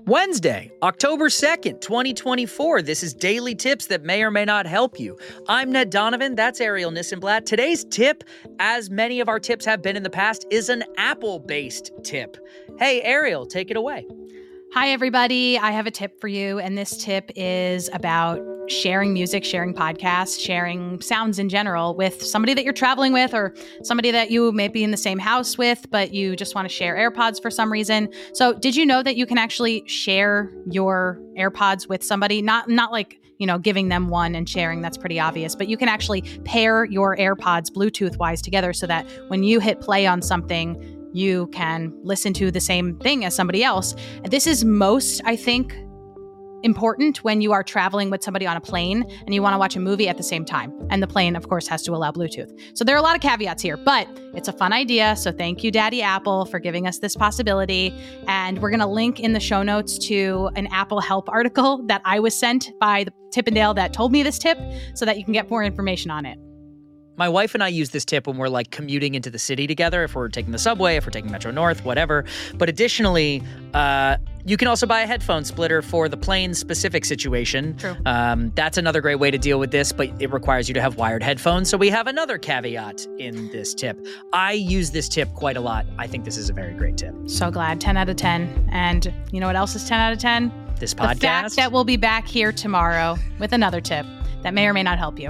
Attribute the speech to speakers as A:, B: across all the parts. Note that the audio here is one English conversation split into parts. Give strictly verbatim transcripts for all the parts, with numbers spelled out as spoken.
A: Wednesday, October second, twenty twenty-four. This is Daily Tips that may or may not help you. I'm Ned Donovan. That's Ariel Nissenblatt. Today's tip, as many of our tips have been in the past, is an Apple-based tip. Hey, Ariel, take it away.
B: Hi, everybody. I have a tip for you, and this tip is about sharing music, sharing podcasts, sharing sounds in general with somebody that you're traveling with or somebody that you may be in the same house with, but you just want to share AirPods for some reason. So did you know that you can actually share your AirPods with somebody? Not, not like, you know, giving them one and sharing, that's pretty obvious, but you can actually pair your AirPods Bluetooth-wise together so that when you hit play on something, you can listen to the same thing as somebody else. This is most, I think, important when you are traveling with somebody on a plane and you want to watch a movie at the same time. And the plane, of course, has to allow Bluetooth. So there are a lot of caveats here, but it's a fun idea. So thank you, Daddy Apple, for giving us this possibility. And we're going to link in the show notes to an Apple help article that I was sent by the Tippendale that told me this tip so that you can get more information on it.
A: My wife and I use this tip when we're like commuting into the city together, if we're taking the subway, if we're taking Metro North, whatever. But additionally, uh, you can also buy a headphone splitter for the plane-specific situation.
B: True.
A: Um, that's another great way to deal with this, but it requires you to have wired headphones. So we have another caveat in this tip. I use this tip quite a lot. I think this is a very great tip.
B: So glad. ten out of ten. And you know what else is ten out of ten?
A: This podcast.
B: The fact that we'll be back here tomorrow with another tip that may or may not help you.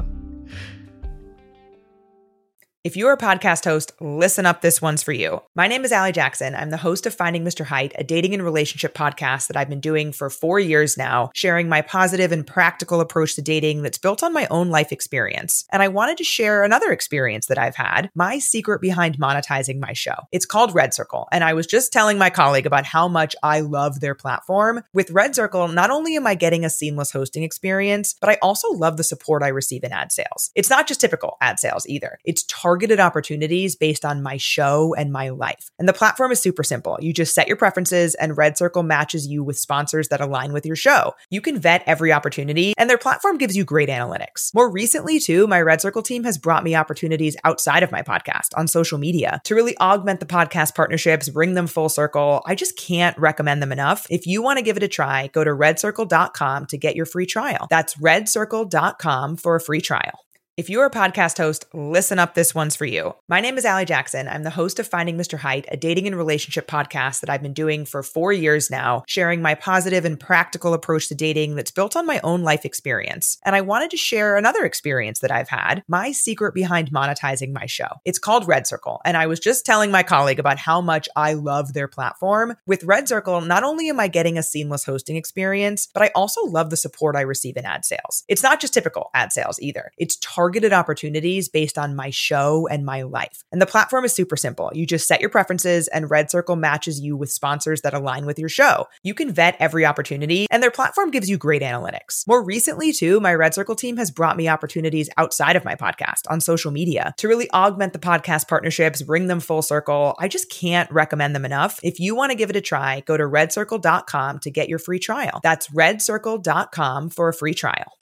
C: If you're a podcast host, listen up, this one's for you. My name is Allie Jackson. I'm the host of Finding Mister Height, a dating and relationship podcast that I've been doing for four years now, sharing my positive and practical approach to dating that's built on my own life experience. And I wanted to share another experience that I've had, my secret behind monetizing my show. It's called Red Circle, and I was just telling my colleague about how much I love their platform. With Red Circle, not only am I getting a seamless hosting experience, but I also love the support I receive in ad sales. It's not just typical ad sales either. It's targeted targeted opportunities based on my show and my life. And the platform is super simple. You just set your preferences and Red Circle matches you with sponsors that align with your show. You can vet every opportunity and their platform gives you great analytics. More recently too, my Red Circle team has brought me opportunities outside of my podcast on social media to really augment the podcast partnerships, bring them full circle. I just can't recommend them enough. If you want to give it a try, go to red circle dot com to get your free trial. That's red circle dot com for a free trial. If you're a podcast host, listen up, this one's for you. My name is Allie Jackson. I'm the host of Finding Mister Height, a dating and relationship podcast that I've been doing for four years now, sharing my positive and practical approach to dating that's built on my own life experience. And I wanted to share another experience that I've had, my secret behind monetizing my show. It's called Red Circle, and I was just telling my colleague about how much I love their platform. With Red Circle, not only am I getting a seamless hosting experience, but I also love the support I receive in ad sales. It's not just typical ad sales either. It's targeted targeted opportunities based on my show and my life. And the platform is super simple. You just set your preferences and Red Circle matches you with sponsors that align with your show. You can vet every opportunity and their platform gives you great analytics. More recently too, my Red Circle team has brought me opportunities outside of my podcast on social media to really augment the podcast partnerships, bring them full circle. I just can't recommend them enough. If you want to give it a try, go to red circle dot com to get your free trial. That's red circle dot com for a free trial.